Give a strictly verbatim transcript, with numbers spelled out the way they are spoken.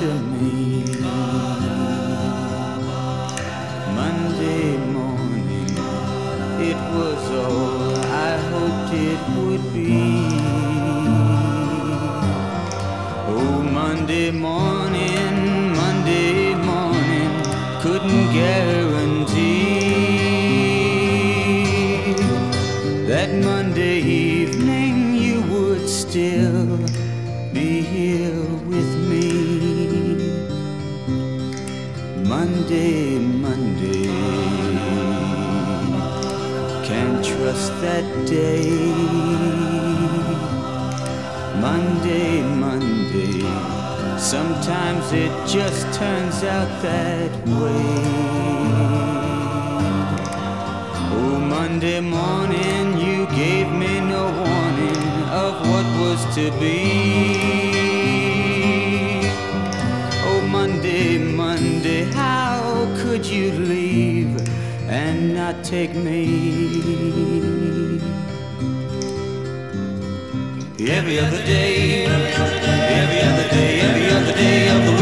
to me. Monday morning, it was all I hoped it would be. Oh, Monday morning, Monday morning, couldn't guarantee that Monday evening you would still be here with me. Monday, Monday, can't trust that day. Monday, Monday, sometimes it just turns out that way. Oh, Monday morning, you gave me no warning of what was to be. Oh, Monday, Monday, how could you leave and not take me? Every other day, every other day, every other day of the week.